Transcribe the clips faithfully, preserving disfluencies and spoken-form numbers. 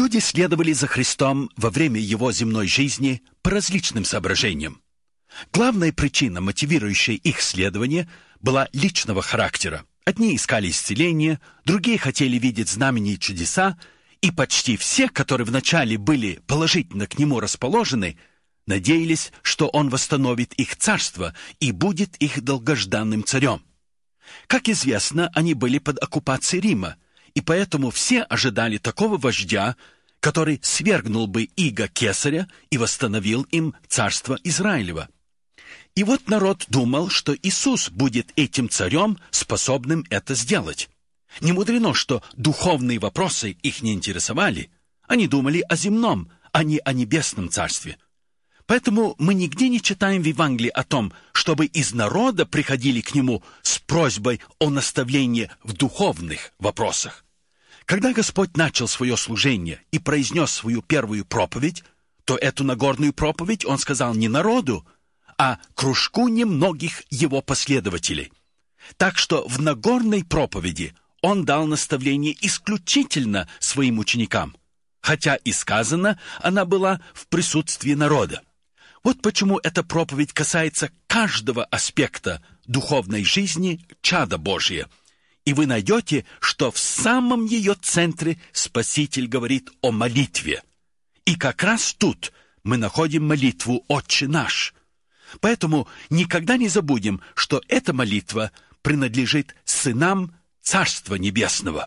Люди следовали за Христом во время Его земной жизни по различным соображениям. Главная причина, мотивирующая их следование, была личного характера. Одни искали исцеления, другие хотели видеть знамения и чудеса, и почти все, которые вначале были положительно к Нему расположены, надеялись, что Он восстановит их царство и будет их долгожданным царем. Как известно, они были под оккупацией Рима, и поэтому все ожидали такого вождя, который свергнул бы иго Кесаря и восстановил им царство Израилева. И вот народ думал, что Иисус будет этим царем, способным это сделать. Не мудрено, что духовные вопросы их не интересовали. Они думали о земном, а не о небесном царстве. Поэтому мы нигде не читаем в Евангелии о том, чтобы из народа приходили к Нему с просьбой о наставлении в духовных вопросах. Когда Господь начал свое служение и произнес свою первую проповедь, то эту Нагорную проповедь Он сказал не народу, а кружку немногих Его последователей. Так что в Нагорной проповеди Он дал наставление исключительно своим ученикам, хотя и сказано, она была в присутствии народа. Вот почему эта проповедь касается каждого аспекта духовной жизни чада Божия. И вы найдете, что в самом ее центре Спаситель говорит о молитве. И как раз тут мы находим молитву «Отче наш». Поэтому никогда не забудем, что эта молитва принадлежит сынам Царства Небесного.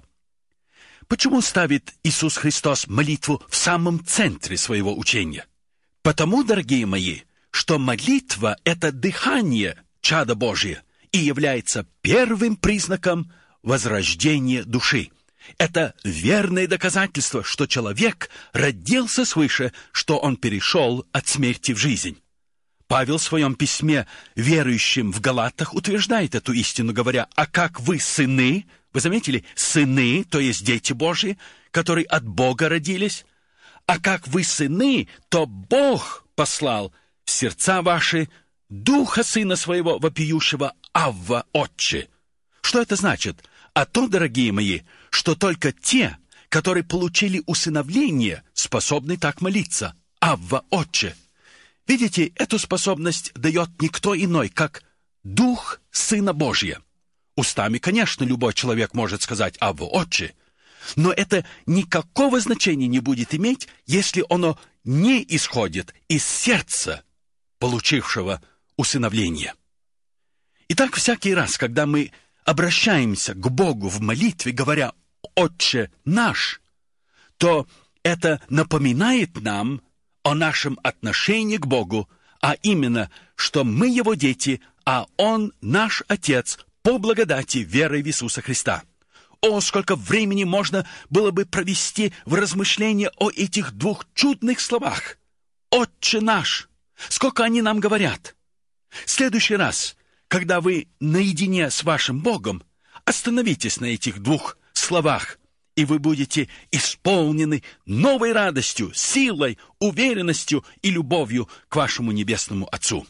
Почему ставит Иисус Христос молитву в самом центре своего учения? Потому, дорогие мои, что молитва — это дыхание чада Божия и является первым признаком возрождения души. Это верное доказательство, что человек родился свыше, что он перешел от смерти в жизнь. Павел в своем письме верующим в Галатах утверждает эту истину, говоря: «А как вы сыны», вы заметили, сыны, то есть дети Божьи, которые от Бога родились, «а как вы сыны, то Бог послал в сердца ваши Духа Сына Своего, вопиющего Авва, Отче». Что это значит? А то, дорогие мои, что только те, которые получили усыновление, способны так молиться: Авва, Отче. Видите, эту способность дает никто иной, как Дух Сына Божия. Устами, конечно, любой человек может сказать «Авва, Отче», но это никакого значения не будет иметь, если оно не исходит из сердца получившего усыновление. Итак, всякий раз, когда мы обращаемся к Богу в молитве, говоря «Отче наш», то это напоминает нам о нашем отношении к Богу, а именно, что мы Его дети, а Он наш Отец по благодати веры в Иисуса Христа. О, сколько времени можно было бы провести в размышлении о этих двух чудных словах «Отче наш». Сколько они нам говорят. В следующий раз, когда вы наедине с вашим Богом, остановитесь на этих двух словах, и вы будете исполнены новой радостью, силой, уверенностью и любовью к вашему Небесному Отцу.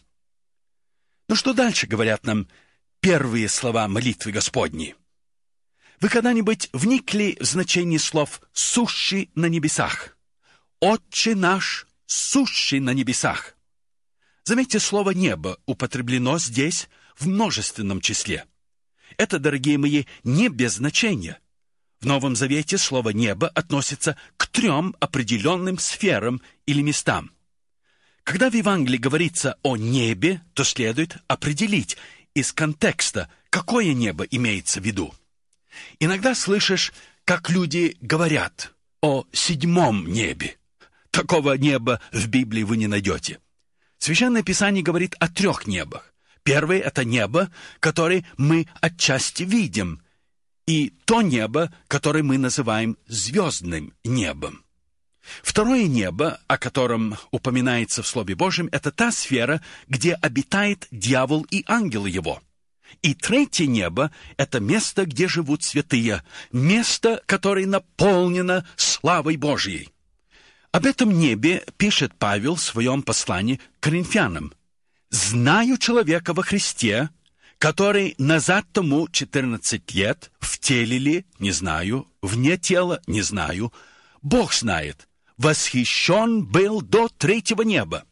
Ну что дальше говорят нам первые слова молитвы Господней? Вы когда-нибудь вникли в значение слов «сущий на небесах»? «Отче наш, сущий на небесах». Заметьте, слово «небо» употреблено здесь в множественном числе. Это, дорогие мои, не без значения. В Новом Завете слово «небо» относится к трем определенным сферам или местам. Когда в Евангелии говорится о небе, то следует определить из контекста, какое небо имеется в виду. Иногда слышишь, как люди говорят о седьмом небе. Такого неба в Библии вы не найдете. Священное Писание говорит о трех небах. Первое — это небо, которое мы отчасти видим, и то небо, которое мы называем звездным небом. Второе небо, о котором упоминается в Слове Божьем, это та сфера, где обитает дьявол и ангелы его. И третье небо — это место, где живут святые, место, которое наполнено славой Божьей. Об этом небе пишет Павел в своем послании к Коринфянам. «Знаю человека во Христе, который назад тому четырнадцать лет, в теле ли, не знаю, вне тела, не знаю, Бог знает, восхищен был до третьего неба.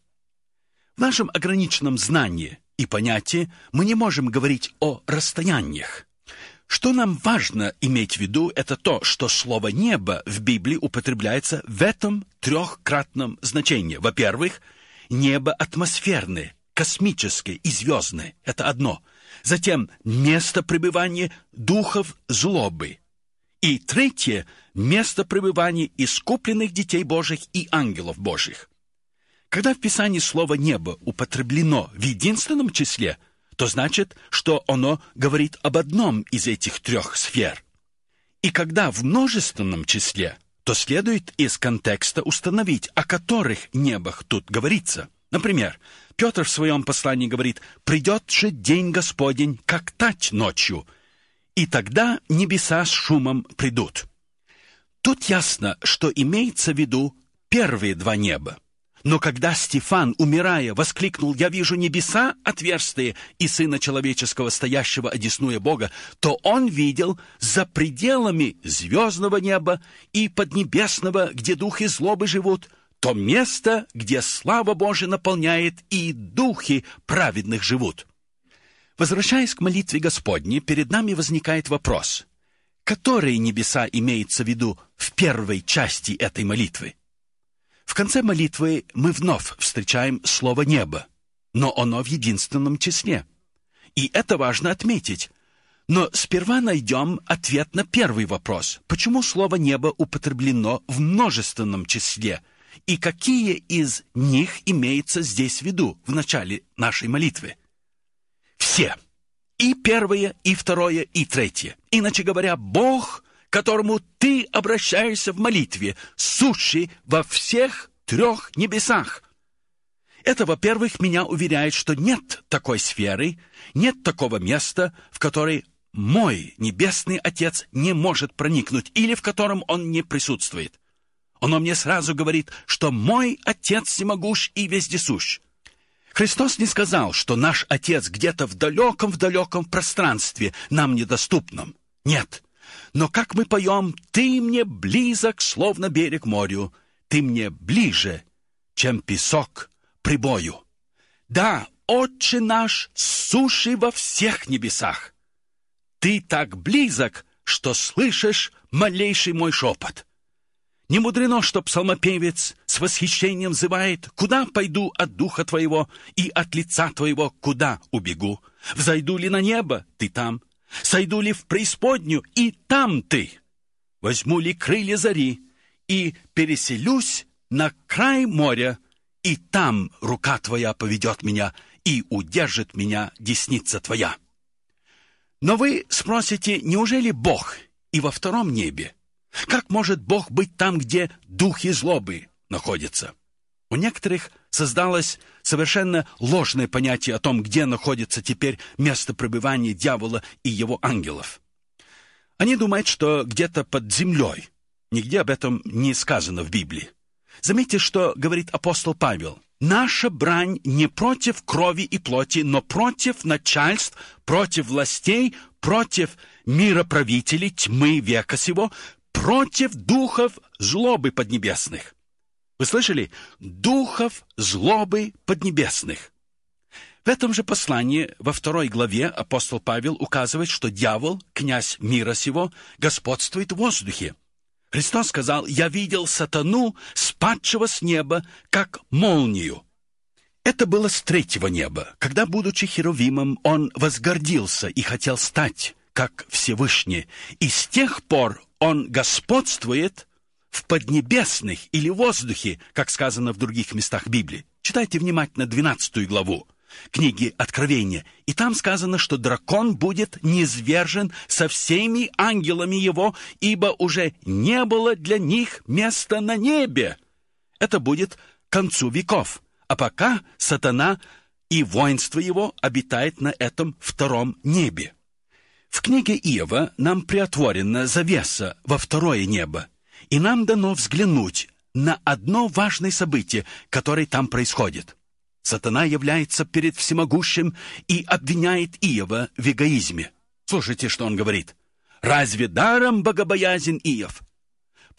В нашем ограниченном знании и понятии мы не можем говорить о расстояниях. Что нам важно иметь в виду, это то, что слово «небо» в Библии употребляется в этом трехкратном значении. Во-первых, небо атмосферное, космическое и звездное – это одно. Затем место пребывания духов злобы. И третье – место пребывания искупленных детей Божьих и ангелов Божьих. Когда в Писании слово «небо» употреблено в единственном числе, то значит, что оно говорит об одном из этих трех сфер. И когда в множественном числе, то следует из контекста установить, о которых небах тут говорится. Например, Петр в своем послании говорит: «Придет же день Господень, как тать ночью, и тогда небеса с шумом придут». Тут ясно, что имеется в виду первые два неба. Но когда Стефан, умирая, воскликнул: «Я вижу небеса отверстые и Сына Человеческого, стоящего одесную Бога», то он видел за пределами звездного неба и поднебесного, где духи злобы живут, то место, где слава Божия наполняет и духи праведных живут. Возвращаясь к молитве Господней, перед нами возникает вопрос: которые небеса имеется в виду в первой части этой молитвы? В конце молитвы мы вновь встречаем слово «небо», но оно в единственном числе. И это важно отметить. Но сперва найдем ответ на первый вопрос. Почему слово «небо» употреблено в множественном числе? И какие из них имеется здесь в виду в начале нашей молитвы? Все. И первое, и второе, и третье. Иначе говоря, Бог, к которому ты обращаешься в молитве, сущий во всех трех небесах. Это, во-первых, меня уверяет, что нет такой сферы, нет такого места, в которое мой Небесный Отец не может проникнуть или в котором Он не присутствует. Оно мне сразу говорит, что мой Отец всемогущ и вездесущ. Христос не сказал, что наш Отец где-то в далеком-в-далеком пространстве, нам недоступном. Нет. Но как мы поем: «Ты мне близок, словно берег морю, ты мне ближе, чем песок прибою». Да, Отче наш, сущий во всех небесах, ты так близок, что слышишь малейший мой шепот. Не мудрено, что псалмопевец с восхищением взывает: «Куда пойду от духа твоего, и от лица твоего куда убегу? Взойду ли на небо, ты там? Сойду ли в преисподнюю, и там ты? Возьму ли крылья зари, и переселюсь на край моря, и там рука твоя поведет меня, и удержит меня десница твоя». Но вы спросите, неужели Бог и во втором небе? Как может Бог быть там, где духи злобы находятся? У некоторых создалось совершенно ложное понятие о том, где находится теперь место пребывания дьявола и его ангелов. Они думают, что где-то под землей. Нигде об этом не сказано в Библии. Заметьте, что говорит апостол Павел: «Наша брань не против крови и плоти, но против начальств, против властей, против мироправителей тьмы века сего, против духов злобы поднебесных». Вы слышали? Духов злобы поднебесных. В этом же послании, во второй главе, апостол Павел указывает, что дьявол, князь мира сего, господствует в воздухе. Христос сказал: «Я видел сатану, спадшего с неба, как молнию». Это было с третьего неба, когда, будучи херувимом, он возгордился и хотел стать, как Всевышний, и с тех пор он господствует в поднебесных или воздухе, как сказано в других местах Библии. Читайте внимательно двенадцатую главу книги Откровения, и там сказано, что дракон будет низвержен со всеми ангелами его, ибо уже не было для них места на небе. Это будет к концу веков, а пока сатана и воинство его обитает на этом втором небе. В книге Иова нам приотворена завеса во второе небо, и нам дано взглянуть на одно важное событие, которое там происходит. Сатана является перед всемогущим и обвиняет Иова в эгоизме. Слушайте, что он говорит. «Разве даром богобоязен Иов?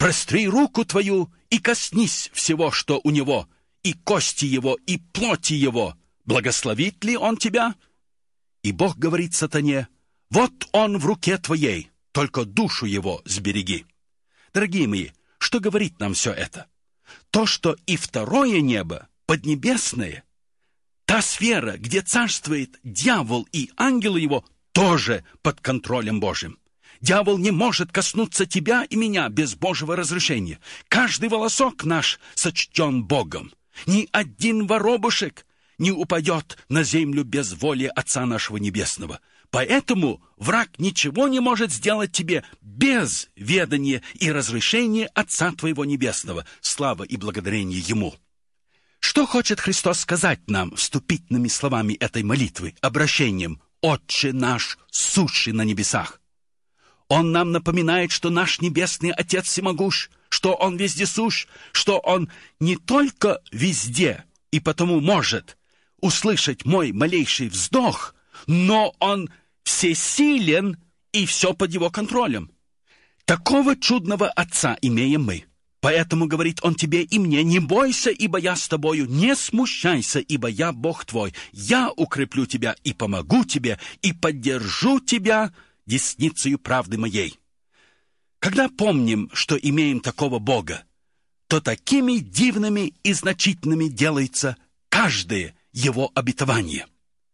Простри руку твою и коснись всего, что у него, и кости его, и плоти его. Благословит ли он тебя? И Бог говорит сатане: вот он в руке твоей, только душу его сбереги. Дорогие мои, что говорит нам все это? То, что и второе небо, поднебесное, та сфера, где царствует дьявол и ангелы его, тоже под контролем Божьим. Дьявол не может коснуться тебя и меня без Божьего разрешения. Каждый волосок наш сочтен Богом. Ни один воробушек не упадет на землю без воли Отца нашего Небесного. Поэтому враг ничего не может сделать тебе без ведания и разрешения Отца твоего Небесного. Слава и благодарение Ему. Что хочет Христос сказать нам вступительными словами этой молитвы, обращением «Отче наш, сущий на небесах»? Он нам напоминает, что наш Небесный Отец всемогущ, что Он вездесущ, что Он не только везде и потому может услышать мой малейший вздох, но Он всесилен и все под Его контролем. Такого чудного Отца имеем мы. Поэтому говорит Он тебе и мне: не бойся, ибо я с тобою, не смущайся, ибо я Бог твой. Я укреплю тебя и помогу тебе, и поддержу тебя десницею правды моей. Когда помним, что имеем такого Бога, то такими дивными и значительными делается каждое Его обетование.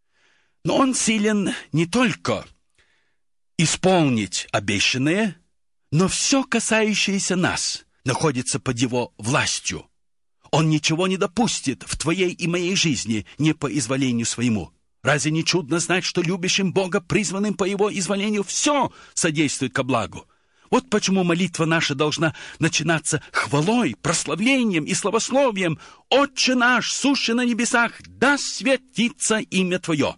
Но Он силен не только исполнить обещанное, но все, касающееся нас, находится под Его властью. Он ничего не допустит в твоей и моей жизни не по изволению своему. Разве не чудно знать, что любящим Бога, призванным по Его изволению, все содействует ко благу? Вот почему молитва наша должна начинаться хвалой, прославлением и славословием. «Отче наш, сущий на небесах, да святится имя Твое».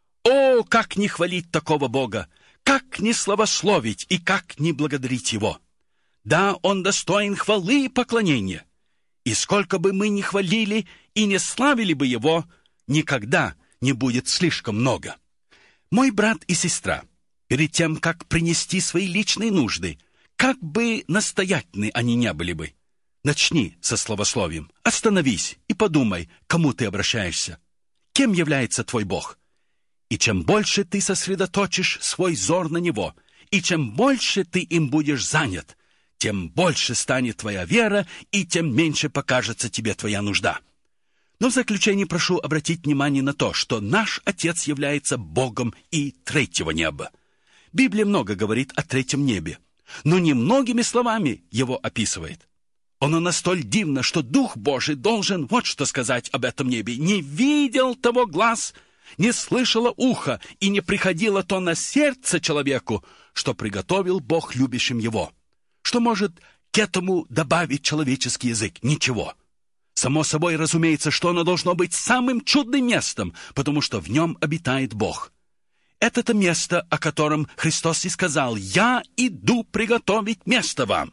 О, как не хвалить такого Бога! Как не славословить и как не благодарить Его! Да, Он достоин хвалы и поклонения. И сколько бы мы ни хвалили и не славили бы Его, никогда не будет слишком много. Мой брат и сестра, перед тем, как принести свои личные нужды, как бы настоятельны они не были бы, начни со славословием, остановись и подумай, кому ты обращаешься, кем является твой Бог. И чем больше ты сосредоточишь свой взор на Него, и чем больше ты им будешь занят, тем больше станет твоя вера, и тем меньше покажется тебе твоя нужда. Но в заключение прошу обратить внимание на то, что наш Отец является Богом и третьего неба. Библия много говорит о третьем небе, но немногими словами его описывает. Оно настолько дивно, что Дух Божий должен вот что сказать об этом небе. «Не видел того глаз, не слышало ухо, и не приходило то на сердце человеку, что приготовил Бог любящим его». Что может к этому добавить человеческий язык? Ничего. Само собой разумеется, что оно должно быть самым чудным местом, потому что в нем обитает Бог. Это-то место, о котором Христос и сказал: «Я иду приготовить место вам».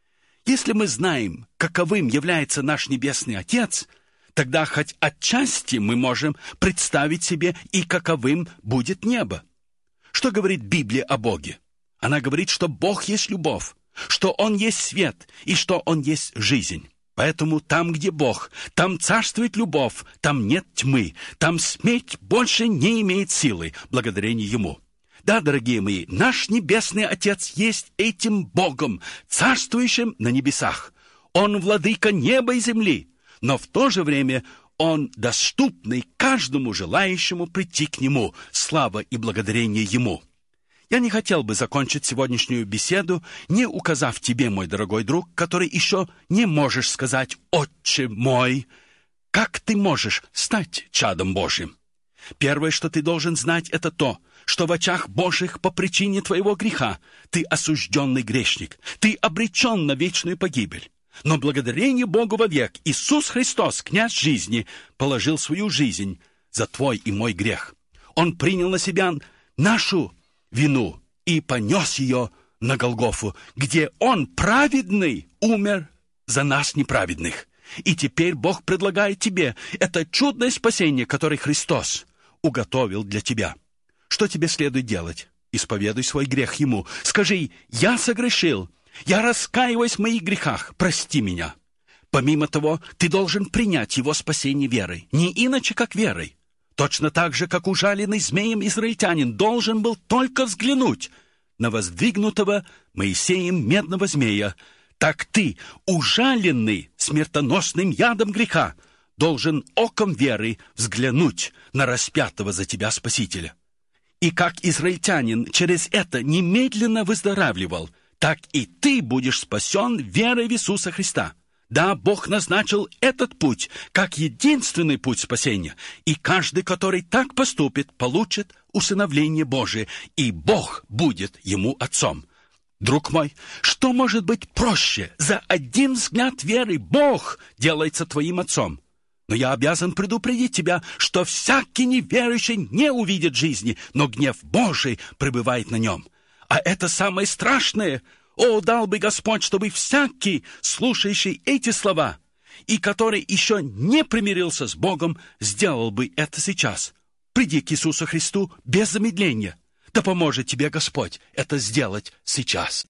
Если мы знаем, каковым является наш Небесный Отец, тогда хоть отчасти мы можем представить себе и каковым будет небо. Что говорит Библия о Боге? Она говорит, что Бог есть любовь, что Он есть свет и что Он есть жизнь. Поэтому там, где Бог, там царствует любовь, там нет тьмы, там смерть больше не имеет силы, благодарение Ему. Да, дорогие мои, наш Небесный Отец есть этим Богом, царствующим на небесах. Он владыка неба и земли, но в то же время Он доступный каждому желающему прийти к Нему. Слава и благодарение Ему. Я не хотел бы закончить сегодняшнюю беседу, не указав тебе, мой дорогой друг, который еще не можешь сказать: «Отче мой», как ты можешь стать чадом Божьим. Первое, что ты должен знать, это то, что в очах Божьих по причине твоего греха ты осужденный грешник, ты обречен на вечную погибель. Но благодарение Богу вовек Иисус Христос, князь жизни, положил свою жизнь за твой и мой грех. Он принял на себя нашу вину и понес ее на Голгофу, где Он, праведный, умер за нас, неправедных. И теперь Бог предлагает тебе это чудное спасение, которое Христос уготовил для тебя. Что тебе следует делать? Исповедуй свой грех Ему. Скажи: «Я согрешил, Я раскаиваюсь в моих грехах, прости меня». Помимо того, ты должен принять его спасение верой, не иначе, как верой. Точно так же, как ужаленный змеем израильтянин должен был только взглянуть на воздвигнутого Моисеем медного змея, так ты, ужаленный смертоносным ядом греха, должен оком веры взглянуть на распятого за тебя Спасителя. И как израильтянин через это немедленно выздоравливал, так и ты будешь спасен верой в Иисуса Христа. Да, Бог назначил этот путь как единственный путь спасения, и каждый, который так поступит, получит усыновление Божие, и Бог будет ему отцом. Друг мой, что может быть проще? За один взгляд веры Бог делается твоим отцом. Но я обязан предупредить тебя, что всякий неверующий не увидит жизни, но гнев Божий пребывает на нем. А это самое страшное. О, дал бы Господь, чтобы всякий, слушающий эти слова, и который еще не примирился с Богом, сделал бы это сейчас. Приди к Иисусу Христу без замедления. Да поможет тебе Господь это сделать сейчас.